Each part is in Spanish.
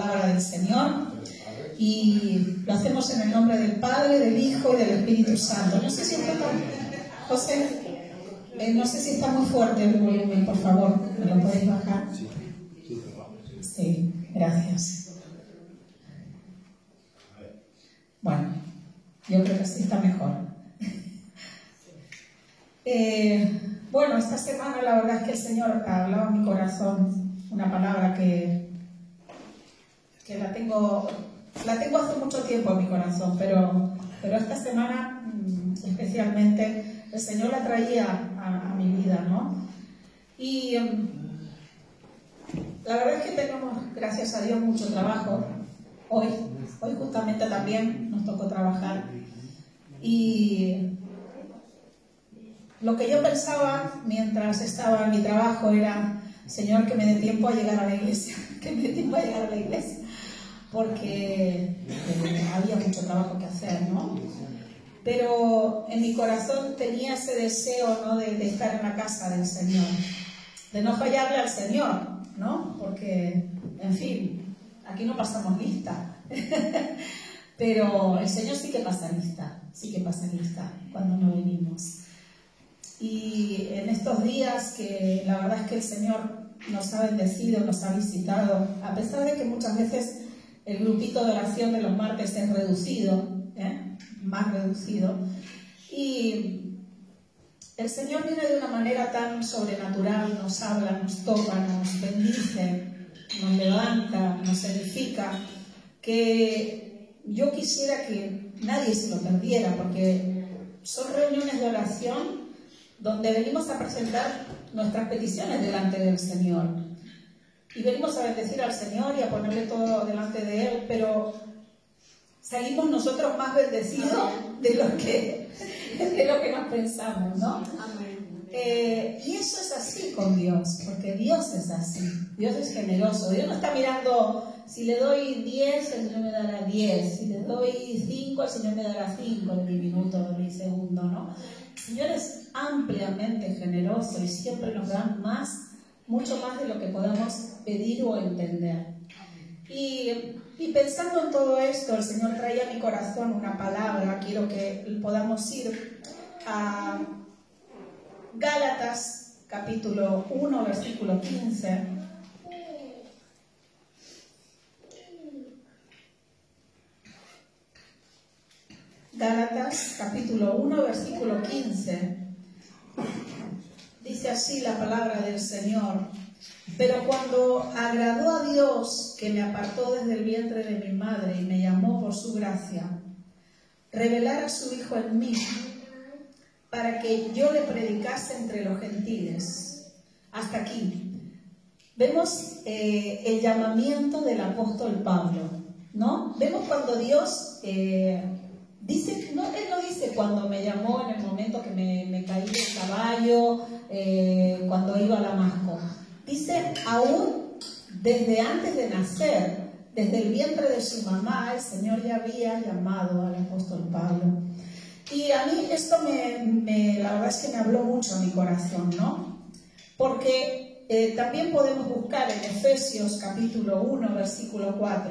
palabra del Señor y lo hacemos en el nombre del Padre, del Hijo y del Espíritu Santo. No sé si está José, no sé si está muy fuerte el volumen, por favor, ¿me lo podéis bajar? Sí, gracias. Bueno, yo creo que así está mejor. Bueno, esta semana la verdad es que el Señor ha hablado en mi corazón una palabra que la tengo hace mucho tiempo en mi corazón, pero esta semana especialmente el Señor la traía a mi vida, ¿no? Y la verdad es que tenemos, gracias a Dios, mucho trabajo. Hoy justamente también nos tocó trabajar. Y lo que yo pensaba mientras estaba en mi trabajo era: Señor, que me dé tiempo a llegar a la iglesia, porque había mucho trabajo que hacer, ¿no? Pero en mi corazón tenía ese deseo, ¿no?, de estar en la casa del Señor, de no fallarle al Señor, ¿no? Porque, en fin, aquí no pasamos lista. Pero el Señor sí que pasa lista cuando no venimos. Y en estos días que la verdad es que el Señor nos ha bendecido, nos ha visitado, a pesar de que muchas veces el grupito de oración de los martes es reducido, más reducido, y el Señor viene de una manera tan sobrenatural, nos habla, nos toca, nos bendice, nos levanta, nos edifica, que yo quisiera que nadie se lo perdiera, porque son reuniones de oración donde venimos a presentar nuestras peticiones delante del Señor. Y venimos a bendecir al Señor y a ponerle todo delante de Él, pero salimos nosotros más bendecidos de lo que nos pensamos, ¿no? Y eso es así con Dios, porque Dios es así. Dios es generoso. Dios no está mirando, si le doy 10, el Señor me dará 10. Si le doy 5, el Señor me dará 5 de mi minuto, de mi segundo, ¿no? El Señor es ampliamente generoso y siempre nos da más, mucho más de lo que podamos pedir o entender. Y pensando en todo esto, el Señor traía a mi corazón una palabra. Quiero que podamos ir a Gálatas capítulo 1, versículo 15. Gálatas capítulo 1, versículo 15. Dice así la palabra del Señor: pero cuando agradó a Dios, que me apartó desde el vientre de mi madre y me llamó por su gracia, revelar a su Hijo en mí, para que yo le predicase entre los gentiles. Hasta aquí vemos el llamamiento del apóstol Pablo, ¿no? Vemos cuando Dios dice, no, Él no dice cuando me llamó en el momento que me caí del caballo, cuando iba a Damasco. Dice aún desde antes de nacer, desde el vientre de su mamá, el Señor ya había llamado al apóstol Pablo. Y a mí esto la verdad es que me habló mucho a mi corazón, ¿no? Porque también podemos buscar en Efesios capítulo 1, versículo 4.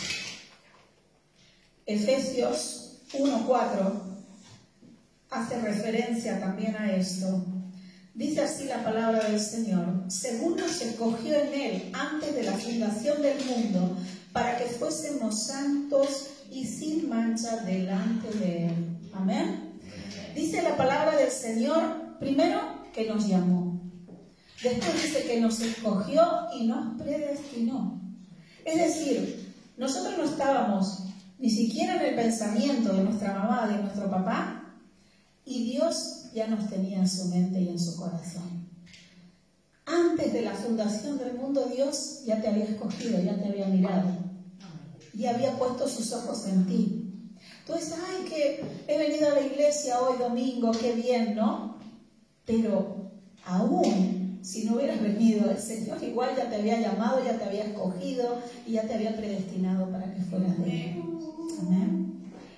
Efesios 1, 4 hace referencia también a esto. Dice así la palabra del Señor: según nos escogió en Él antes de la fundación del mundo, para que fuésemos santos y sin mancha delante de Él. Amén. Dice la palabra del Señor, primero, que nos llamó. Después dice que nos escogió y nos predestinó. Es decir, nosotros no estábamos ni siquiera en el pensamiento de nuestra mamá, de nuestro papá, y Dios ya nos tenía en su mente y en su corazón. Antes de la fundación del mundo, Dios ya te había escogido, ya te había mirado y había puesto sus ojos en ti. Tú dices: ay, que he venido a la iglesia hoy domingo, qué bien, ¿no? Pero aún si no hubieras venido, el Señor igual ya te había llamado, ya te había escogido y ya te había predestinado para que fueras de Él. Amén.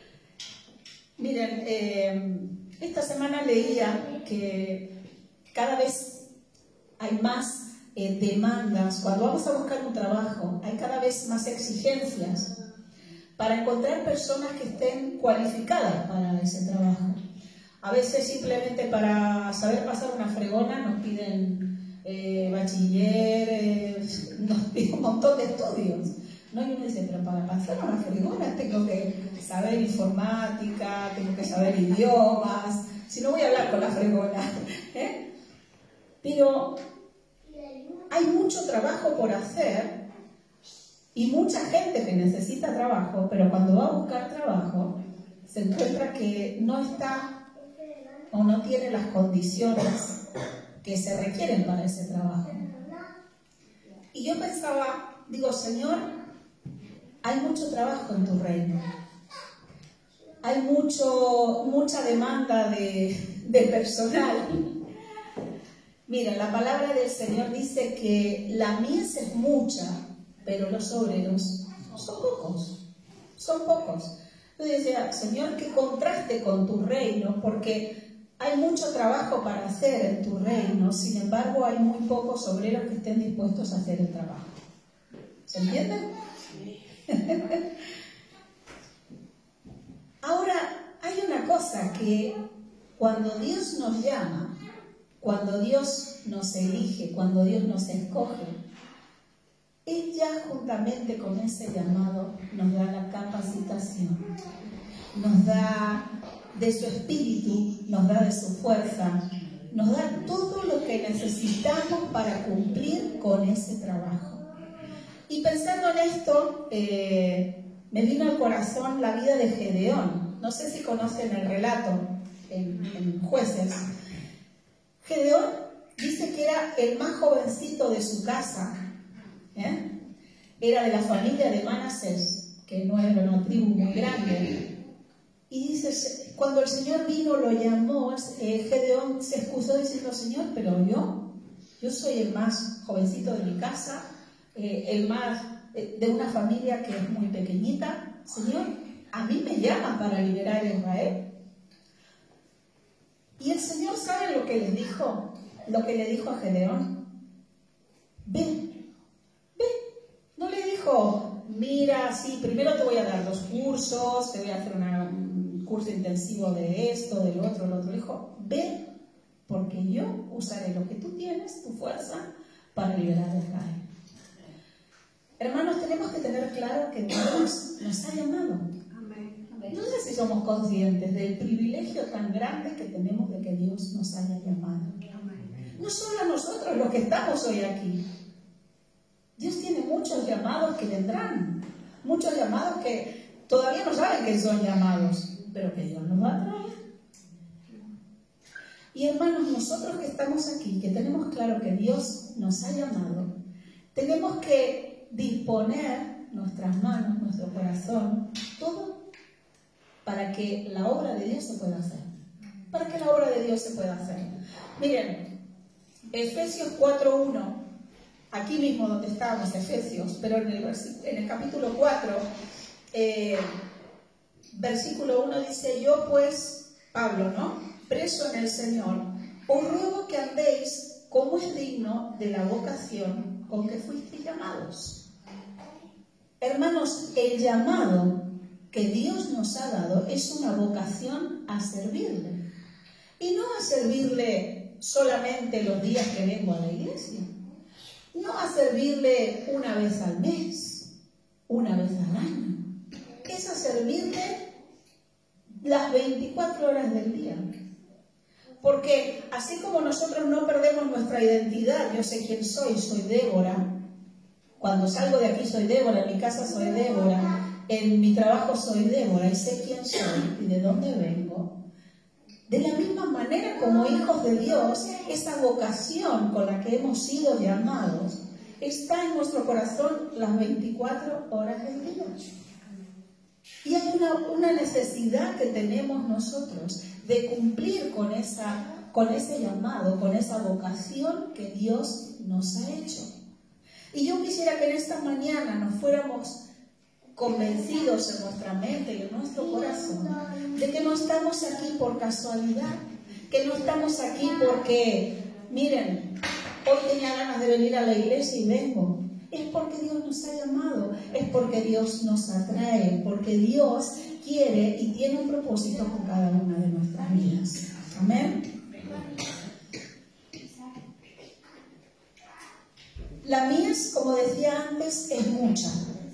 Miren, esta semana leía que cada vez hay más demandas, cuando vamos a buscar un trabajo, hay cada vez más exigencias para encontrar personas que estén cualificadas para ese trabajo. A veces simplemente para saber pasar una fregona nos piden bachiller, nos piden un montón de estudios, ¿no? Y uno dice, pero para pasar una fregona tengo que saber informática, tengo que saber idiomas, si no voy a hablar con la fregona. Pero hay mucho trabajo por hacer y mucha gente que necesita trabajo, pero cuando va a buscar trabajo se encuentra que no está o no tiene las condiciones que se requieren para ese trabajo. Y yo pensaba, digo, Señor, hay mucho trabajo en tu reino. Hay mucha demanda de personal. Mira, la palabra del Señor dice que la mies es mucha, pero los obreros son pocos. Son pocos. Yo decía, Señor, que contraste con tu reino, porque hay mucho trabajo para hacer en tu reino, sin embargo hay muy pocos obreros que estén dispuestos a hacer el trabajo. ¿Se entiende? Ahora, hay una cosa que cuando Dios nos llama, cuando Dios nos elige, cuando Dios nos escoge, Él ya juntamente con ese llamado nos da la capacitación, nos da de su espíritu, nos da de su fuerza, nos da todo lo que necesitamos para cumplir con ese trabajo. Y pensando en esto, me vino al corazón la vida de Gedeón. No sé si conocen el relato en Jueces. Gedeón dice que era el más jovencito de su casa. Era de la familia de Manasés, que no era una tribu muy grande. Y dice, cuando el Señor vino, lo llamó, Gedeón se excusó diciendo, Señor, pero yo soy el más jovencito de mi casa, el más de una familia que es muy pequeñita. Señor, a mí me llaman para liberar a Israel. Y el Señor sabe lo que le dijo a Gedeón. Ve. No le dijo, mira, sí, primero te voy a dar 2 cursos, te voy a hacer un curso intensivo de esto, del otro, el otro. Le dijo, ve, porque yo usaré lo que tú tienes, tu fuerza, para liberar a Israel. Hermanos, tenemos que tener claro que Dios nos ha llamado. No sé si somos conscientes del privilegio tan grande que tenemos de que Dios nos haya llamado. No solo a nosotros los que estamos hoy aquí. Dios tiene muchos llamados que vendrán. Muchos llamados que todavía no saben que son llamados, pero que Dios nos va a traer. Y hermanos, nosotros que estamos aquí, que tenemos claro que Dios nos ha llamado, tenemos que disponer nuestras manos, nuestro corazón, todo para que la obra de Dios se pueda hacer. Para que la obra de Dios se pueda hacer. Miren, Efesios 4:1, aquí mismo donde estábamos, Efesios, pero en el capítulo 4, versículo 1 dice, yo pues, Pablo, ¿no?, preso en el Señor, os ruego que andéis como es digno de la vocación con que fuisteis llamados. Hermanos, el llamado que Dios nos ha dado es una vocación a servirle. Y no a servirle solamente los días que vengo a la iglesia. No a servirle una vez al mes, una vez al año. Es a servirle las 24 horas del día. Porque así como nosotros no perdemos nuestra identidad, yo sé quién soy Débora. Cuando salgo de aquí soy Débora, en mi casa soy Débora, en mi trabajo soy Débora y sé quién soy y de dónde vengo. De la misma manera, como hijos de Dios, esa vocación con la que hemos sido llamados está en nuestro corazón las 24 horas del día. Y hay una necesidad que tenemos nosotros de cumplir con ese llamado, con esa vocación que Dios nos ha hecho. Y yo quisiera que en esta mañana nos fuéramos convencidos en nuestra mente y en nuestro corazón de que no estamos aquí por casualidad, que no estamos aquí porque, miren, hoy tenía ganas de venir a la iglesia y vengo. Es porque Dios nos ha llamado, es porque Dios nos atrae, porque Dios quiere y tiene un propósito con cada una de nuestras vidas. Amén. La mies, como decía antes, es mucha.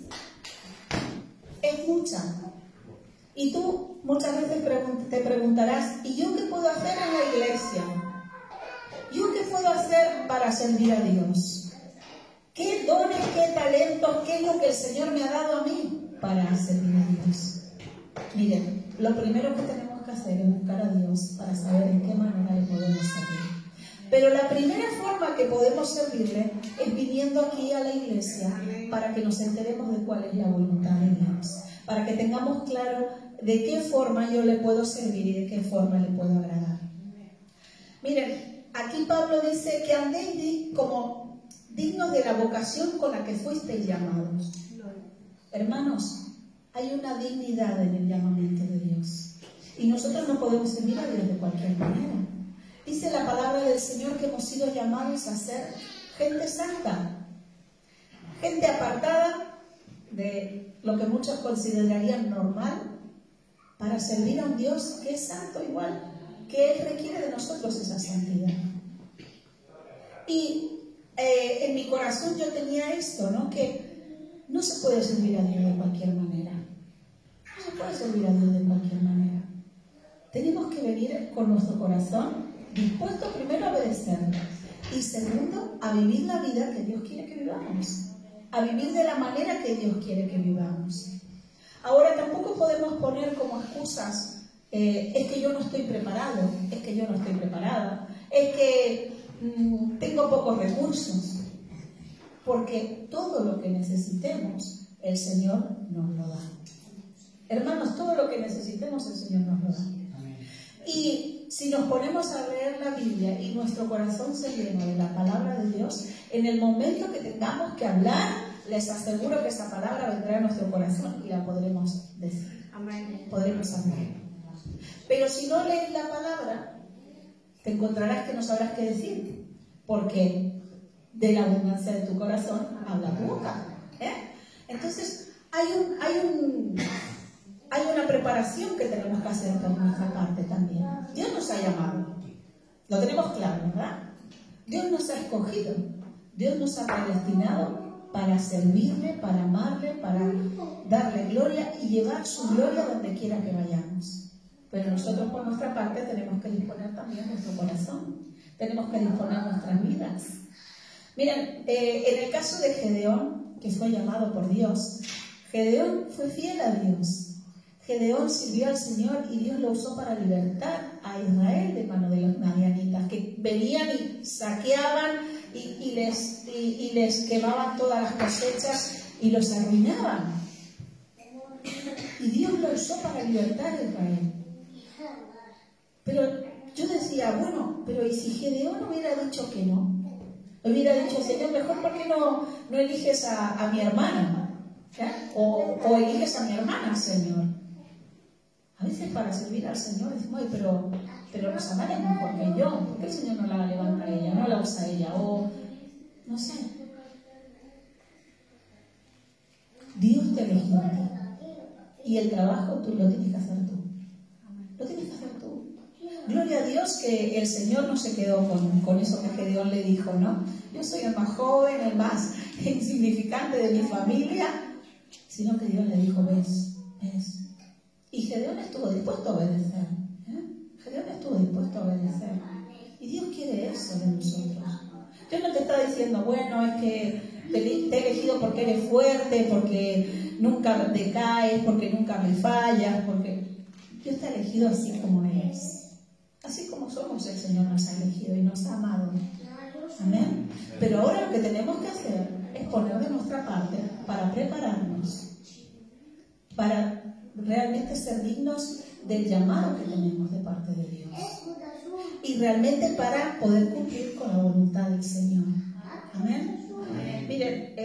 Es mucha. Y tú muchas veces te preguntarás, ¿y yo qué puedo hacer en la iglesia? ¿Yo qué puedo hacer para servir a Dios? ¿Qué dones, qué talentos, qué es lo que el Señor me ha dado a mí para servir a Dios? Miren, lo primero que tenemos que hacer es buscar a Dios para saber en qué manera le podemos servir. Pero la primera forma que podemos servirle es viniendo aquí a la iglesia para que nos enteremos de cuál es la voluntad de Dios, para que tengamos claro de qué forma yo le puedo servir y de qué forma le puedo agradar. Miren, aquí Pablo dice que andéis como dignos de la vocación con la que fuisteis llamados. Hermanos, hay una dignidad en el llamamiento de Dios y nosotros no podemos servir a Dios de cualquier manera. Dice la palabra del Señor que hemos sido llamados a ser gente santa, gente apartada de lo que muchos considerarían normal, para servir a un Dios que es santo igual, que Él requiere de nosotros esa santidad. Y en mi corazón yo tenía esto, ¿no? Que no se puede servir a Dios de cualquier manera. No se puede servir a Dios de cualquier manera. Tenemos que venir con nuestro corazón dispuesto primero a obedecerle y segundo a vivir la vida que Dios quiere que vivamos, a vivir de la manera que Dios quiere que vivamos. Ahora tampoco podemos poner como excusas, es que yo no estoy preparado, es que yo no estoy preparada, es que tengo pocos recursos, porque todo lo que necesitemos el Señor nos lo da. Hermanos, todo lo que necesitemos el Señor nos lo da. Y si nos ponemos a leer la Biblia y nuestro corazón se llena de la palabra de Dios, en el momento que tengamos que hablar, les aseguro que esa palabra vendrá a nuestro corazón y la podremos decir. Amén. Podremos hablar. Pero si no lees la palabra, te encontrarás que no sabrás qué decir, porque de la abundancia de tu corazón habla tu boca. Entonces, hay una preparación que tenemos que hacer por nuestra parte también. Dios nos ha llamado. Lo tenemos claro, ¿verdad? Dios nos ha escogido. Dios nos ha predestinado para servirle, para amarle, para darle gloria y llevar su gloria donde quiera que vayamos. Pero nosotros por nuestra parte tenemos que disponer también nuestro corazón. Tenemos que disponer nuestras vidas. Miren, en el caso de Gedeón, que fue llamado por Dios, Gedeón fue fiel a Dios. Gedeón sirvió al Señor y Dios lo usó para libertar a Israel de mano de los madianitas, que venían y saqueaban y les quemaban todas las cosechas y los arruinaban. Y Dios lo usó para libertar a Israel. Pero yo decía, bueno, pero ¿y si Gedeón hubiera dicho que no? Hubiera dicho, Señor, mejor ¿por qué no eliges a mi hermana? O eliges a mi hermana, Señor. A veces para servir al Señor decimos, pero Rosamara es mejor que yo. ¿Por qué el Señor no la levanta a ella, no la usa a ella? O no sé. Dios te eligió a ti. Y el trabajo tú lo tienes que hacer tú. Lo tienes que hacer tú. Gloria a Dios que el Señor no se quedó con eso que Gedeón le dijo, ¿no? Yo soy el más joven, el más insignificante de mi familia. Sino que Dios le dijo, ves. Y Gedeón estuvo dispuesto a obedecer. Gedeón estuvo dispuesto a obedecer. Y Dios quiere eso de nosotros. Dios no te está diciendo, bueno, es que te he elegido porque eres fuerte, porque nunca decaes, porque nunca me fallas, porque Dios te ha elegido así como eres. Así como somos, el Señor nos ha elegido y nos ha amado. Amén. Pero ahora lo que tenemos que hacer es poner de nuestra parte para prepararnos, para realmente ser dignos del llamado que tenemos de parte de Dios y realmente para poder cumplir con la voluntad del Señor. Amén. Miren,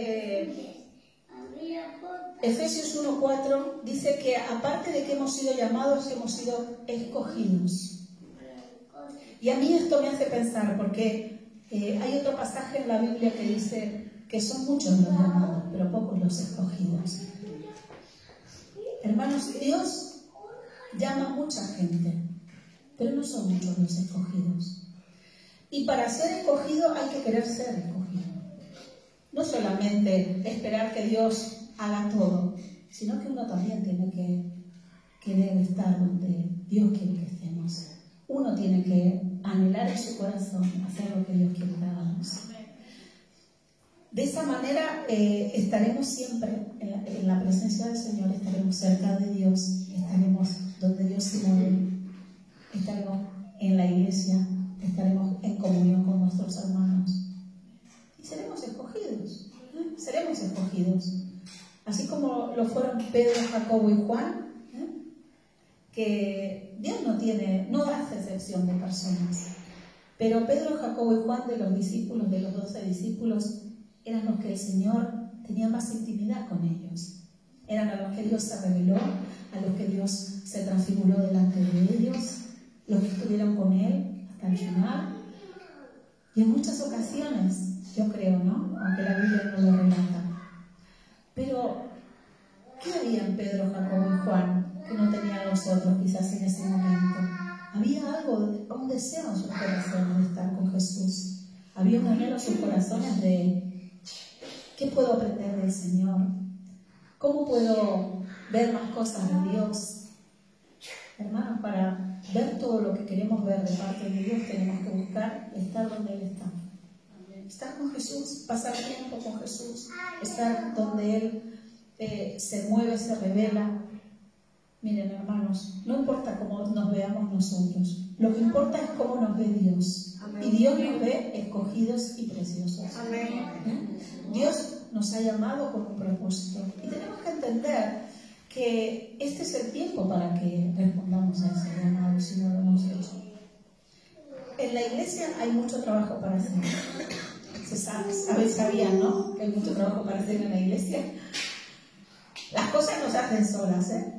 Efesios 1:4 dice que aparte de que hemos sido llamados, hemos sido escogidos. Y a mí esto me hace pensar, porque Hay otro pasaje en la Biblia que dice que son muchos los llamados, pero pocos los escogidos. Hermanos, Dios llama a mucha gente, pero no son muchos los escogidos. Y para ser escogido hay que querer ser escogido. No solamente esperar que Dios haga todo, sino que uno también tiene que querer estar donde Dios quiere que estemos. Uno tiene que anhelar en su corazón hacer lo que Dios quiere que hagamos. De esa manera estaremos siempre en la presencia del Señor, estaremos cerca de Dios, estaremos donde Dios se mueve, estaremos en la iglesia, estaremos en comunión con nuestros hermanos y seremos escogidos, seremos escogidos. Así como lo fueron Pedro, Jacobo y Juan, que Dios no hace excepción de personas. Pero Pedro, Jacobo y Juan, de los discípulos, de los 12 discípulos, eran los que el Señor tenía más intimidad con ellos. Eran a los que Dios se reveló, a los que Dios se transfiguró delante de ellos, los que estuvieron con Él hasta el final. Y en muchas ocasiones, yo creo, ¿no? Aunque la Biblia no lo relata. Pero, ¿qué había en Pedro, Jacobo y Juan que no tenían los otros quizás en ese momento? Había algo, un deseo en sus corazones de estar con Jesús. Había un anhelo en sus corazones de ¿qué puedo aprender del Señor? ¿Cómo puedo ver más cosas de Dios? Hermanos, para ver todo lo que queremos ver de parte de Dios tenemos que buscar estar donde Él está. Estar con Jesús, pasar tiempo con Jesús, estar donde Él se mueve, se revela. Miren, hermanos, no importa cómo nos veamos nosotros, lo que importa es cómo nos ve Dios. Amén. Y Dios nos ve escogidos y preciosos. Amén. Dios nos ha llamado con un propósito y tenemos que entender que este es el tiempo para que respondamos a ese llamado si no lo hemos hecho. En la iglesia hay mucho trabajo para hacer. Sabían, ¿no? Que hay mucho trabajo para hacer en la iglesia. Las cosas no se hacen solas, ¿eh?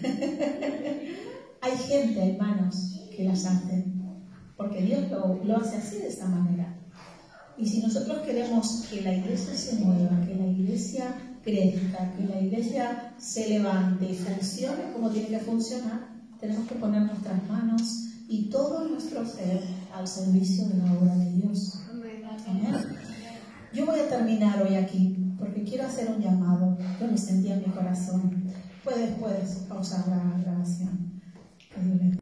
Hay gente, hermanos, que las hacen, porque Dios lo hace así, de esta manera. Y si nosotros queremos que la iglesia se mueva, que la iglesia crezca, que la iglesia se levante y funcione como tiene que funcionar, tenemos que poner nuestras manos y todo nuestro ser al servicio de la obra de Dios. Amén. Yo voy a terminar hoy aquí porque quiero hacer un llamado. Yo lo sentí en mi corazón. Puedes pausar la grabación.